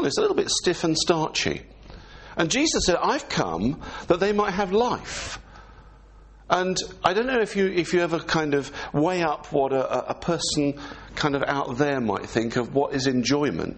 honest, a little bit stiff and starchy. And Jesus said, I've come that they might have life. And I don't know if you ever kind of weigh up what a person kind of out there might think of what is enjoyment.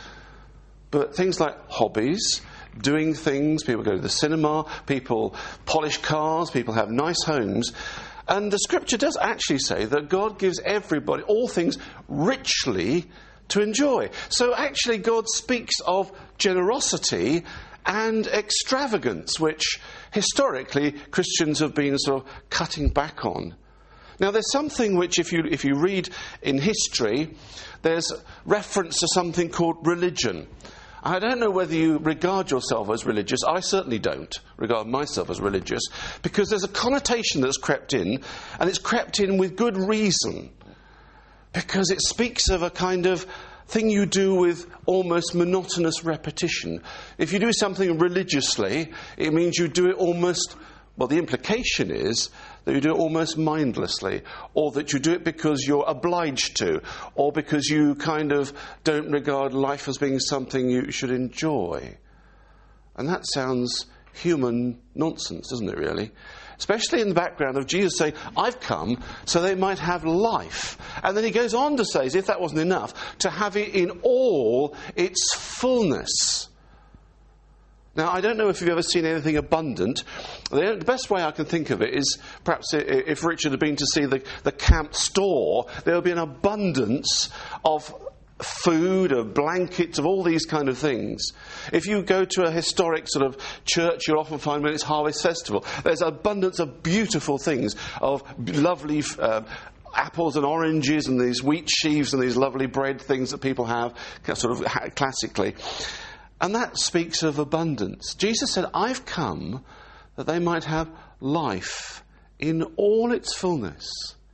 But things like hobbies, doing things, people go to the cinema, people polish cars, people have nice homes. And the scripture does actually say that God gives everybody all things richly to enjoy. So actually God speaks of generosity and extravagance, which historically Christians have been sort of cutting back on. Now there's something which if you read in history, there's reference to something called religion. I don't know whether you regard yourself as religious. I certainly don't regard myself as religious, because there's a connotation that's crept in, and it's crept in with good reason, because it speaks of a kind of thing you do with almost monotonous repetition. If you do something religiously, it means you do it almost, well, the implication is that you do it almost mindlessly, or that you do it because you're obliged to, or because you kind of don't regard life as being something you should enjoy. And that sounds human nonsense, doesn't it, really? Especially in the background of Jesus saying, I've come so they might have life. And then he goes on to say, as if that wasn't enough, to have it in all its fullness. Now, I don't know if you've ever seen anything abundant. The best way I can think of it is perhaps if Richard had been to see the camp store, there would be an abundance of food, of blankets, of all these kind of things. If you go to a historic sort of church, you'll often find when it's Harvest Festival, there's abundance of beautiful things, of lovely apples and oranges and these wheat sheaves and these lovely bread things that people have sort of classically. And that speaks of abundance. Jesus said, I've come that they might have life in all its fullness.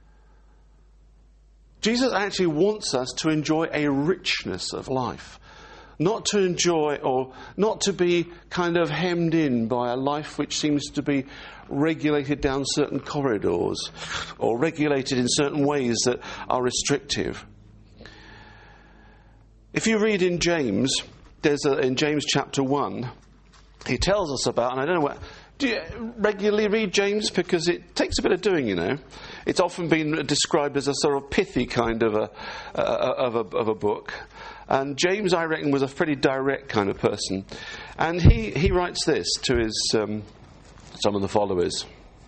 Jesus actually wants us to enjoy a richness of life. Not to enjoy or not to be kind of hemmed in by a life which seems to be regulated down certain corridors or regulated in certain ways that are restrictive. If you read in James, in James chapter 1, he tells us about, and I don't know what, do you regularly read James? Because it takes a bit of doing, you know. It's often been described as a sort of pithy kind of a book. And James, I reckon, was a pretty direct kind of person. And he writes this to his some of the followers.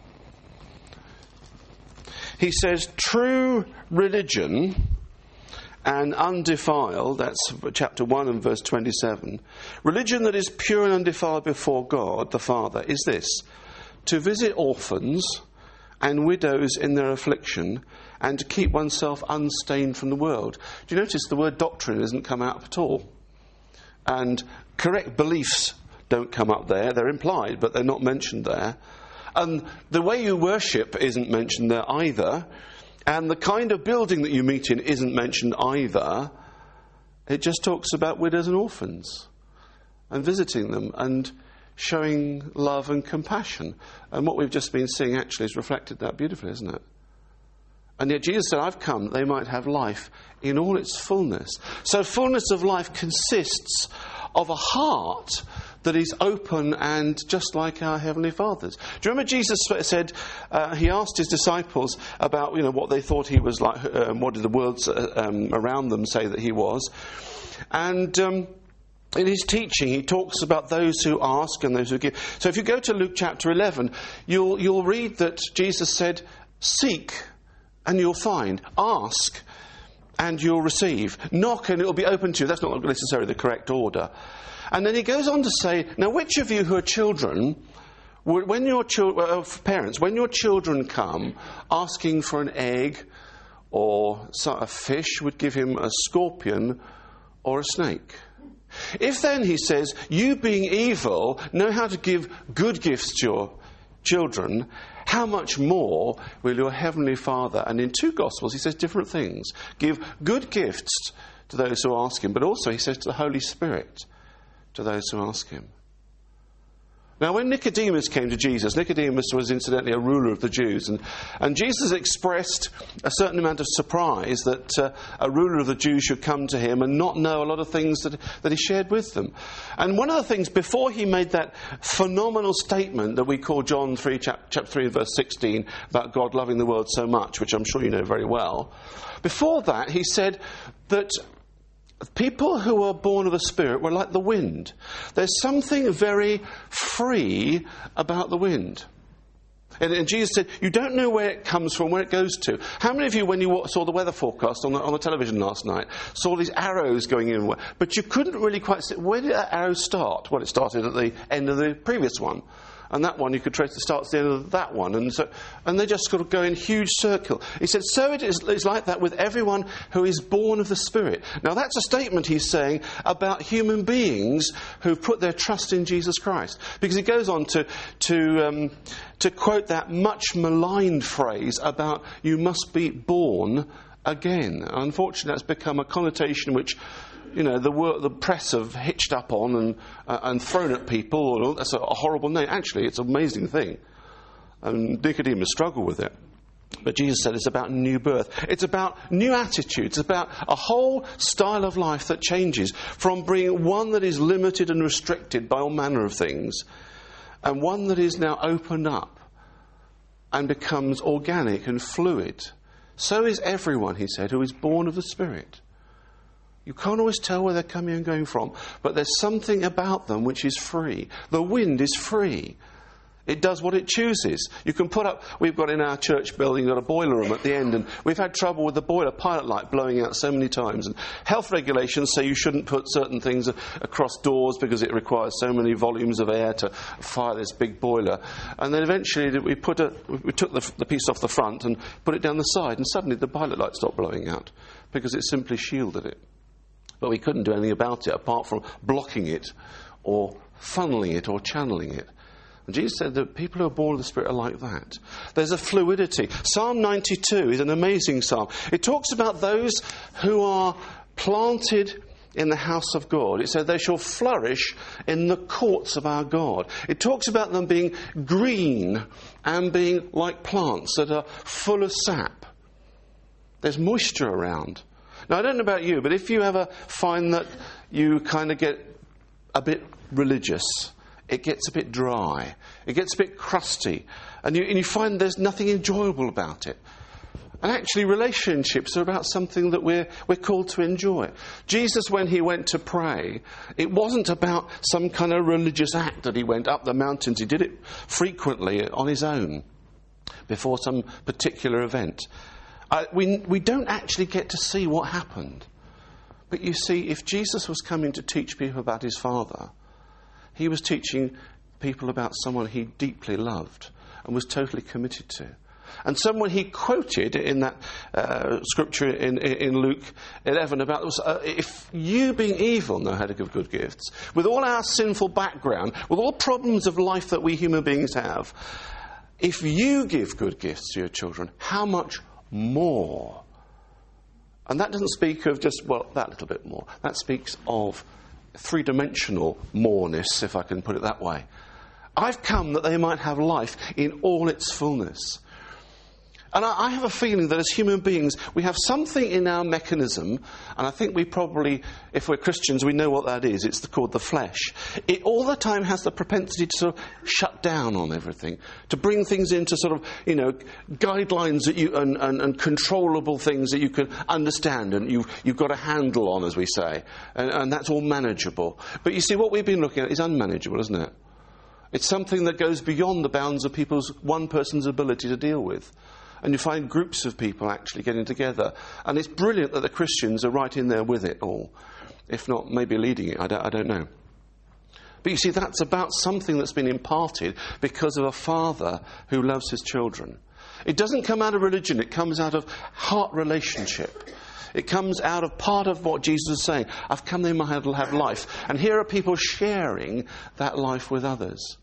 He says, true religion and undefiled, that's chapter 1 and verse 27, religion that is pure and undefiled before God the Father is this: to visit orphans and widows in their affliction, and to keep oneself unstained from the world. Do you notice the word doctrine doesn't come out at all? And correct beliefs don't come up there. They're implied, but they're not mentioned there. And the way you worship isn't mentioned there either. And the kind of building that you meet in isn't mentioned either. It just talks about widows and orphans and visiting them and showing love and compassion. And what we've just been seeing actually has reflected that beautifully, isn't it? And yet Jesus said, I've come that they might have life in all its fullness. So fullness of life consists of a heart that is open and just like our Heavenly Father's. Do you remember Jesus said, he asked his disciples about, what they thought he was like, what did the world around them say that he was? And in his teaching, he talks about those who ask and those who give. So if you go to Luke chapter 11, you'll read that Jesus said, seek and you'll find. Ask and you'll receive. Knock and it'll be open to you. That's not necessarily the correct order. And then he goes on to say, now which of you who are children, when your parents, when your children come asking for an egg or a fish, would give him a scorpion or a snake? If then, he says, you being evil know how to give good gifts to your children, how much more will your Heavenly Father? And in 2 Gospels he says different things. Give good gifts to those who ask him, but also he says to the Holy Spirit, to those who ask him. Now, when Nicodemus came to Jesus, Nicodemus was incidentally a ruler of the Jews, and Jesus expressed a certain amount of surprise that a ruler of the Jews should come to him and not know a lot of things that he shared with them. And one of the things, before he made that phenomenal statement that we call John 3, chapter 3, verse 16, about God loving the world so much, which I'm sure you know very well, before that he said that people who are born of the Spirit were like the wind. There's something very free about the wind. And Jesus said, you don't know where it comes from, where it goes to. How many of you, when you saw the weather forecast on the television last night, saw these arrows going in, but you couldn't really quite see, where did that arrow start? Well, it started at the end of the previous one. And that one, you could trace the start to the end of that one. And they just sort of go in huge circle. He said, so it's like that with everyone who is born of the Spirit. Now, that's a statement he's saying about human beings who've put their trust in Jesus Christ. Because he goes on to quote that much maligned phrase about you must be born again. Unfortunately, that's become a connotation which, you know, the press have hitched up on and thrown at people. That's a horrible name. Actually, it's an amazing thing. And Nicodemus struggled with it. But Jesus said it's about new birth. It's about new attitudes. It's about a whole style of life that changes from being one that is limited and restricted by all manner of things, and one that is now opened up and becomes organic and fluid. So is everyone, he said, who is born of the Spirit. You can't always tell where they're coming and going from, but there's something about them which is free. The wind is free. It does what it chooses. You can we've got in our church building, got a boiler room at the end, and we've had trouble with the boiler pilot light blowing out so mmany times. And health regulations say you shouldn't put certain things across doors because it requires so many volumes of air to fire this big boiler. And then eventually we took the piece off the front and put it down the side, and suddenly the pilot light stopped blowing out because it simply shielded it. But we couldn't do anything about it apart from blocking it or funneling it or channeling it. And Jesus said that people who are born of the Spirit are like that. There's a fluidity. Psalm 92 is an amazing psalm. It talks about those who are planted in the house of God. It said they shall flourish in the courts of our God. It talks about them being green and being like plants that are full of sap. There's moisture around. Now, I don't know about you, but if you ever find that you kind of get a bit religious, it gets a bit dry, it gets a bit crusty, and you find there's nothing enjoyable about it. And actually, relationships are about something that we're called to enjoy. Jesus, when he went to pray, it wasn't about some kind of religious act that he went up the mountains. He did it frequently on his own before some particular event. We don't actually get to see what happened. But you see, if Jesus was coming to teach people about his Father, he was teaching people about someone he deeply loved and was totally committed to. And someone he quoted in that scripture in Luke 11 about, if you being evil know how to give good gifts, with all our sinful background, with all the problems of life that we human beings have, if you give good gifts to your children, how much more? And that doesn't speak of just, that little bit more. That speaks of three-dimensional moreness, if I can put it that way. I've come that they might have life in all its fullness. And I have a feeling that as human beings, we have something in our mechanism, and I think we probably, if we're Christians, we know what that is. It's called the flesh. It all the time has the propensity to sort of shut down on everything, to bring things into sort of, guidelines that you and controllable things that you can understand and you've got a handle on, as we say, and that's all manageable. But you see, what we've been looking at is unmanageable, isn't it? It's something that goes beyond the bounds of one person's ability to deal with. And you find groups of people actually getting together. And it's brilliant that the Christians are right in there with it all. If not, maybe leading it, I don't know. But you see, that's about something that's been imparted because of a father who loves his children. It doesn't come out of religion, it comes out of heart relationship. It comes out of part of what Jesus is saying. I've come they might have life. And here are people sharing that life with others.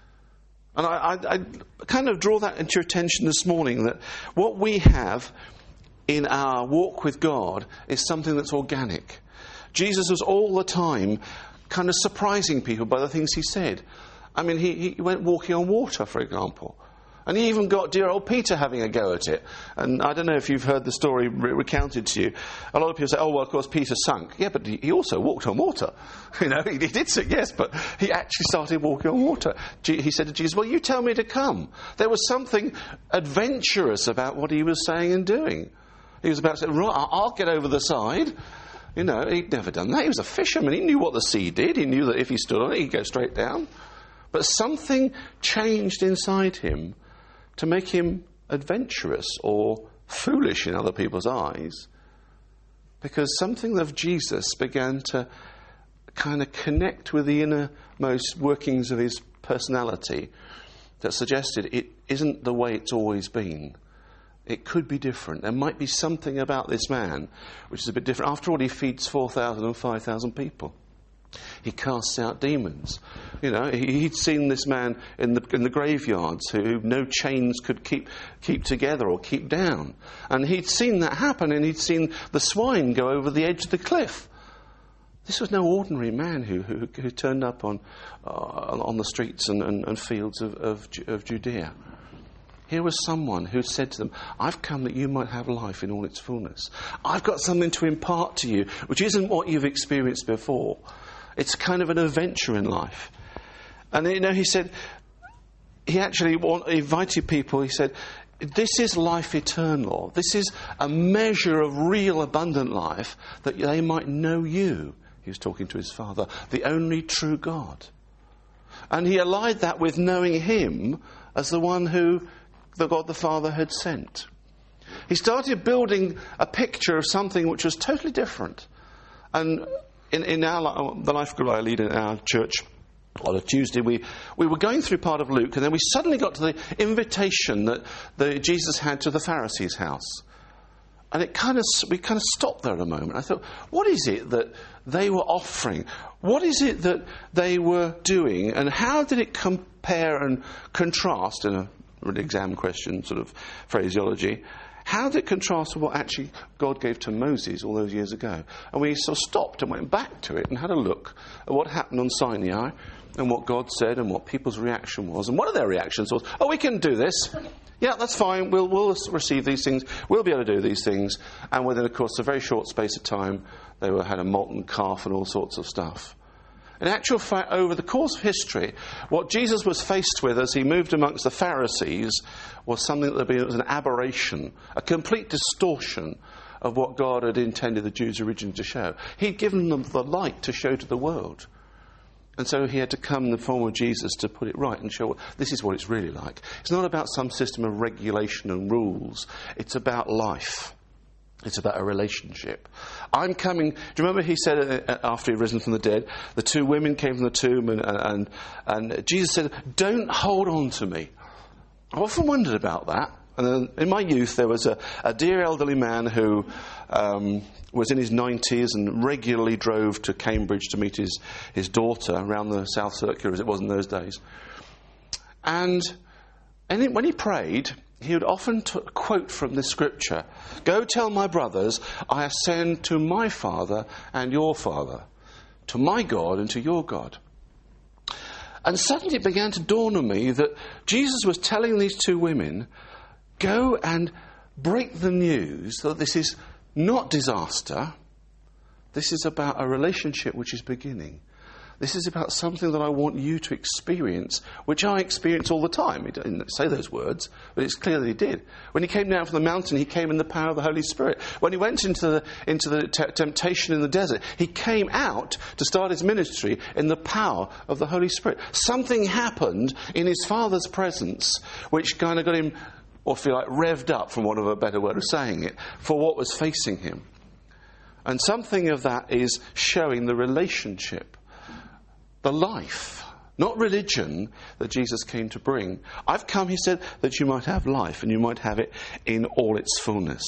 And I kind of draw that into your attention this morning, that what we have in our walk with God is something that's organic. Jesus was all the time kind of surprising people by the things he said. I mean, he went walking on water, for example. And he even got dear old Peter having a go at it. And I don't know if you've heard the story recounted to you. A lot of people say, oh, well, of course, Peter sunk. Yeah, but he also walked on water. You know, he did sink, yes, but he actually started walking on water. He said to Jesus, well, you tell me to come. There was something adventurous about what he was saying and doing. He was about to say, right, I'll get over the side. You know, he'd never done that. He was a fisherman. He knew what the sea did. He knew that if he stood on it, he'd go straight down. But something changed inside him to make him adventurous or foolish in other people's eyes, because something of Jesus began to kind of connect with the innermost workings of his personality that suggested it isn't the way it's always been. It could be different. There might be something about this man which is a bit different. After all, he feeds 4,000 and 5,000 people. He casts out demons. You know, he'd seen this man in the graveyards who no chains could keep together or keep down. And he'd seen that happen, and he'd seen the swine go over the edge of the cliff. This was no ordinary man who turned up on the streets and fields of Judea. Here was someone who said to them, I've come that you might have life in all its fullness. I've got something to impart to you, which isn't what you've experienced before. It's kind of an adventure in life. And, you know, he said, he actually invited people, he said, this is life eternal. This is a measure of real abundant life, that they might know you. He was talking to his Father, the only true God. And he allied that with knowing him as the one who the God the Father had sent. He started building a picture of something which was totally different. And in the life group I lead in our church, on a Tuesday, we were going through part of Luke, and then we suddenly got to the invitation that Jesus had to the Pharisees' house. And we kind of stopped there a moment. I thought, what is it that they were offering? What is it that they were doing? And how did it compare and contrast, in an exam question sort of phraseology, how did it contrast with what actually God gave to Moses all those years ago? And we sort of stopped and went back to it and had a look at what happened on Sinai and what God said and what people's reaction was. And one of their reactions was, oh, we can do this. Yeah, that's fine. We'll receive these things. We'll be able to do these things. And within, of course, a very short space of time, they had a molten calf and all sorts of stuff. In actual fact, over the course of history, what Jesus was faced with as he moved amongst the Pharisees was something that was an aberration, a complete distortion of what God had intended the Jews originally to show. He'd given them the light to show to the world. And so he had to come in the form of Jesus to put it right and show this is what it's really like. It's not about some system of regulation and rules. It's about life. It's about a relationship. I'm coming. Do you remember he said after he'd risen from the dead, the two women came from the tomb and Jesus said, don't hold on to me. I've often wondered about that. And in my youth, there was a dear elderly man who was in his 90s and regularly drove to Cambridge to meet his daughter around the South Circular, as it was in those days. And when he prayed, he would often quote from this scripture, go tell my brothers, I ascend to my Father and your Father, to my God and to your God. And suddenly it began to dawn on me that Jesus was telling these two women, go and break the news that this is not disaster. This is about a relationship which is beginning. This is about something that I want you to experience, which I experience all the time. He didn't say those words, but it's clear that he did. When he came down from the mountain, he came in the power of the Holy Spirit. When he went into the temptation in the desert, he came out to start his ministry in the power of the Holy Spirit. Something happened in his Father's presence, which kind of got him, or feel like revved up, from want of a better word of saying it, for what was facing him. And something of that is showing the relationship, the life, not religion, that Jesus came to bring. I've come, he said, that you might have life, and you might have it in all its fullness.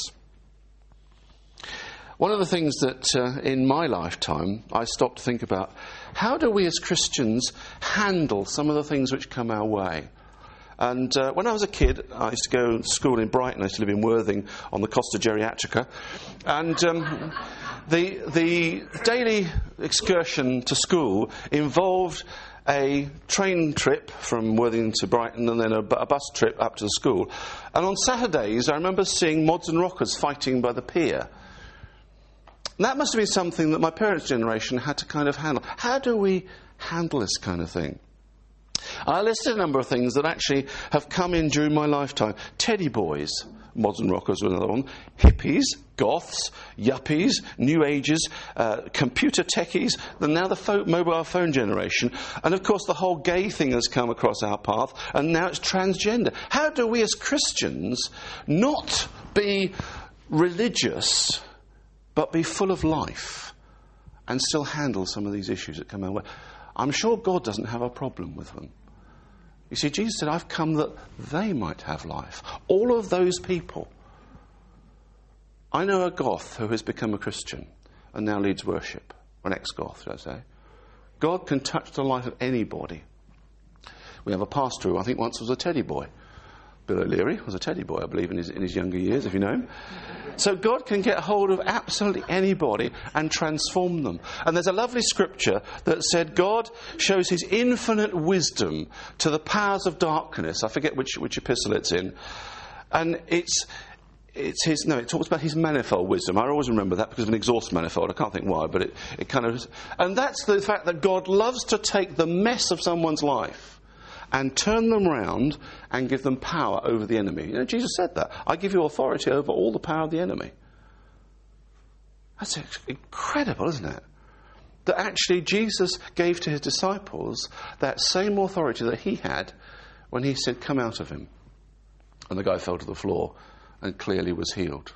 One of the things that in my lifetime I stopped to think about, how do we as Christians handle some of the things which come our way? And when I was a kid, I used to go to school in Brighton. I used to live in Worthing on the Costa Geriatrica. And the daily excursion to school involved a train trip from Worthing to Brighton and then a bus trip up to the school. And on Saturdays, I remember seeing mods and rockers fighting by the pier. And that must have been something that my parents' generation had to kind of handle. How do we handle this kind of thing? I listed a number of things that actually have come in during my lifetime. Teddy boys, mods and rockers were another one. Hippies, goths, yuppies, new ages, computer techies, and now the mobile phone generation. And of course the whole gay thing has come across our path, and now it's transgender. How do we as Christians not be religious but be full of life and still handle some of these issues that come our way? I'm sure God doesn't have a problem with them. You see, Jesus said, I've come that they might have life. All of those people. I know a goth who has become a Christian and now leads worship. An ex-goth, should I say. God can touch the life of anybody. We have a pastor who I think once was a teddy boy. Bill O'Leary was a teddy boy, I believe, in his younger years, if you know him. So God can get hold of absolutely anybody and transform them. And there's a lovely scripture that said God shows his infinite wisdom to the powers of darkness. I forget which epistle it's in. And it talks about his manifold wisdom. I always remember that because of an exhaust manifold. I can't think why, but it kind of... And that's the fact that God loves to take the mess of someone's life and turn them round and give them power over the enemy. You know, Jesus said that. I give you authority over all the power of the enemy. That's incredible, isn't it? That actually Jesus gave to his disciples that same authority that he had when he said, come out of him. And the guy fell to the floor and clearly was healed.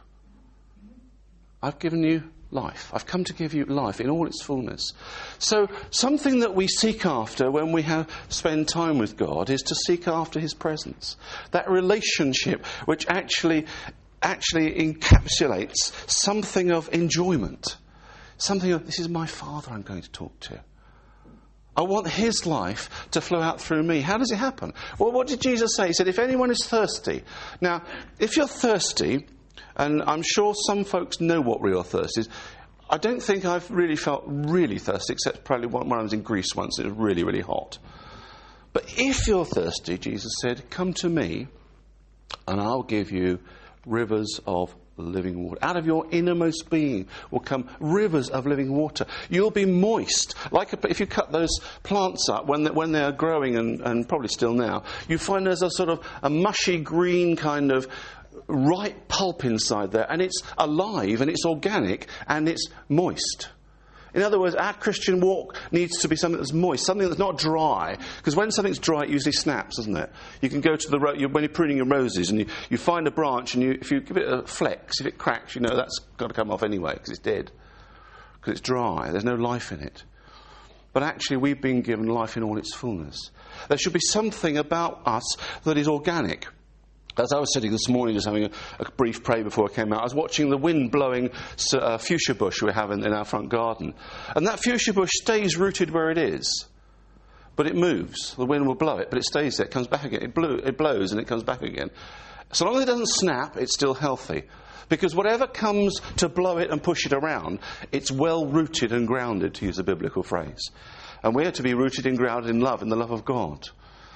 I've given you life. I've come to give you life in all its fullness. So something that we seek after when we spend time with God is to seek after his presence. That relationship which actually encapsulates something of enjoyment. Something of, this is my Father I'm going to talk to. I want his life to flow out through me. How does it happen? Well, what did Jesus say? He said, if anyone is thirsty. Now, if you're thirsty, and I'm sure some folks know what real thirst is. I don't think I've really felt really thirsty, except probably when I was in Greece once. It was really, really hot. But if you're thirsty, Jesus said, come to me and I'll give you rivers of living water. Out of your innermost being will come rivers of living water. You'll be moist. If you cut those plants up when they are growing, and probably still now, you find there's a sort of a mushy green kind of ripe pulp inside there, and it's alive and it's organic and it's moist. In other words, our Christian walk needs to be something that's moist, something that's not dry, because when something's dry it usually snaps, doesn't it? You can go to the when you're pruning your roses and you find a branch, and if you give it a flex, if it cracks, you know that's got to come off anyway because it's dead, because it's dry, there's no life in it. But actually we've been given life in all its fullness. There should be something about us that is organic. As I was sitting this morning just having a brief pray before I came out, I was watching the wind blowing fuchsia bush we have in our front garden. And that fuchsia bush stays rooted where it is. But it moves. The wind will blow it, but it stays there. It comes back again. It blows and it comes back again. So long as it doesn't snap, it's still healthy. Because whatever comes to blow it and push it around, it's well rooted and grounded, to use a biblical phrase. And we are to be rooted and grounded in love, in the love of God.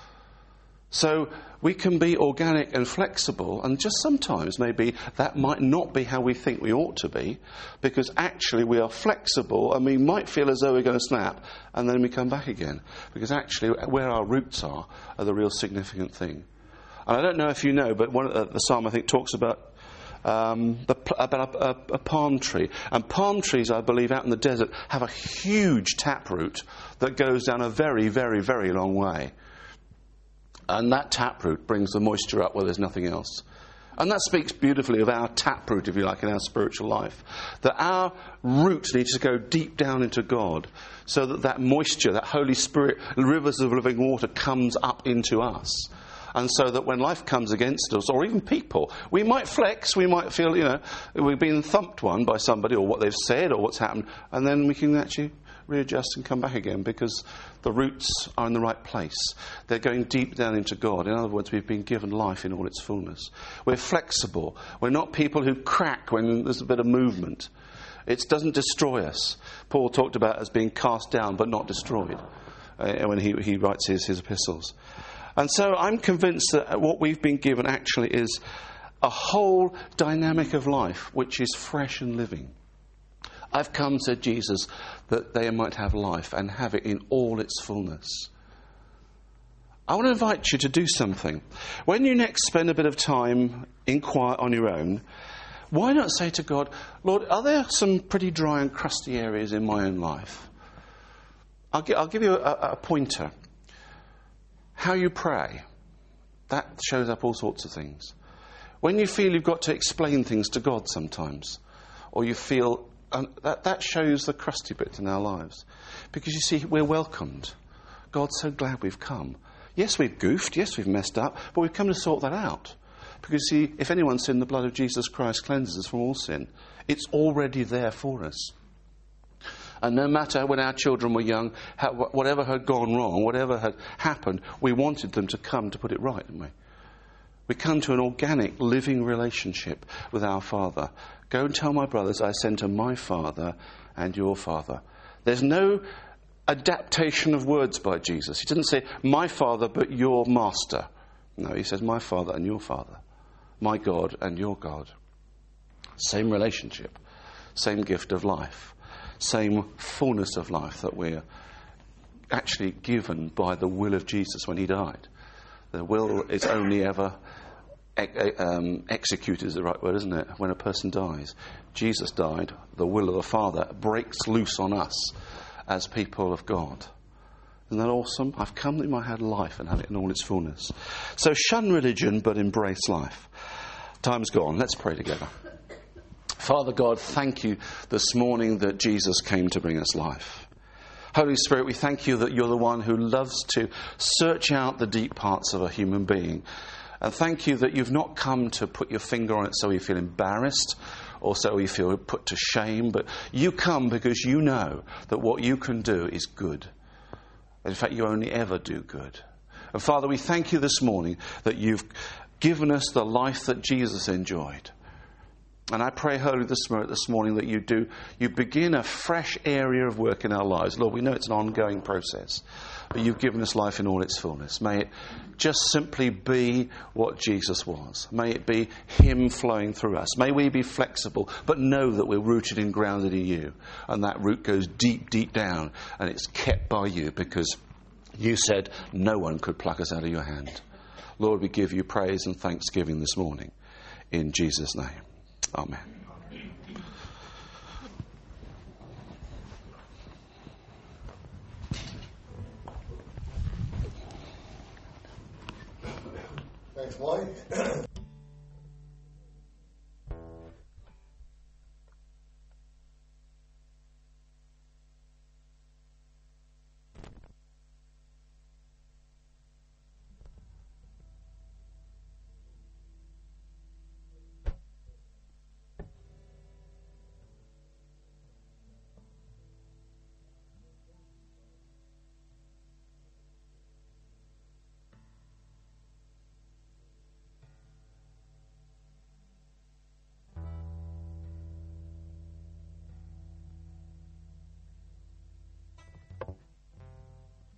So we can be organic and flexible, and just sometimes maybe that might not be how we think we ought to be, because actually we are flexible and we might feel as though we're going to snap and then we come back again, because actually where our roots are the real significant thing. And I don't know if you know, but the psalm I think talks about a palm tree. And palm trees, I believe, out in the desert have a huge taproot that goes down a very, very, very long way. And that taproot brings the moisture up where there's nothing else. And that speaks beautifully of our taproot, if you like, in our spiritual life. That our roots need to go deep down into God, so that moisture, that Holy Spirit, rivers of living water, comes up into us. And so that when life comes against us, or even people, we might flex, we might feel, we've been thumped one by somebody, or what they've said, or what's happened, and then we can actually readjust and come back again, because the roots are in the right place. They're going deep down into God. In other words, we've been given life in all its fullness. We're flexible. We're not people who crack when there's a bit of movement. It doesn't destroy us. Paul talked about us being cast down but not destroyed. when he writes his epistles. And so I'm convinced that what we've been given actually is a whole dynamic of life which is fresh and living. I've come, said Jesus, that they might have life and have it in all its fullness. I want to invite you to do something. When you next spend a bit of time in quiet on your own, why not say to God, Lord, are there some pretty dry and crusty areas in my own life? I'll give you a pointer. How you pray, that shows up all sorts of things. When you feel you've got to explain things to God sometimes, or you feel that shows the crusty bits in our lives. Because you see, we're welcomed. God's so glad we've come. Yes, we've goofed, yes, we've messed up, but we've come to sort that out. Because see, if anyone's sinned, the blood of Jesus Christ cleanses us from all sin. It's already there for us. And no matter when our children were young, whatever had gone wrong, whatever had happened, we wanted them to come to put it right, didn't we? We come to an organic, living relationship with our Father. Go and tell my brothers I send to my Father and your Father. There's no adaptation of words by Jesus. He doesn't say, my Father, but your Master. No, he says, my Father and your Father. My God and your God. Same relationship. Same gift of life. Same fullness of life that we're actually given by the will of Jesus when he died. The will is only ever executed is the right word, isn't it? When a person dies. Jesus died. The will of the Father breaks loose on us as people of God. Isn't that awesome? I've come that you might have life and have it in all its fullness. So shun religion but embrace life. Time's gone. Let's pray together. Father God, thank you this morning that Jesus came to bring us life. Holy Spirit, we thank you that you're the one who loves to search out the deep parts of a human being. And thank you that you've not come to put your finger on it so you feel embarrassed or so you feel put to shame, but you come because you know that what you can do is good. In fact, you only ever do good. And Father, we thank you this morning that you've given us the life that Jesus enjoyed. And I pray, Holy Spirit, this morning that you begin a fresh area of work in our lives. Lord, we know it's an ongoing process, but you've given us life in all its fullness. May it just simply be what Jesus was. May it be him flowing through us. May we be flexible, but know that we're rooted and grounded in you. And that root goes deep, deep down, and it's kept by you because you said no one could pluck us out of your hand. Lord, we give you praise and thanksgiving this morning. In Jesus' name. Amen. Thanks, Mike.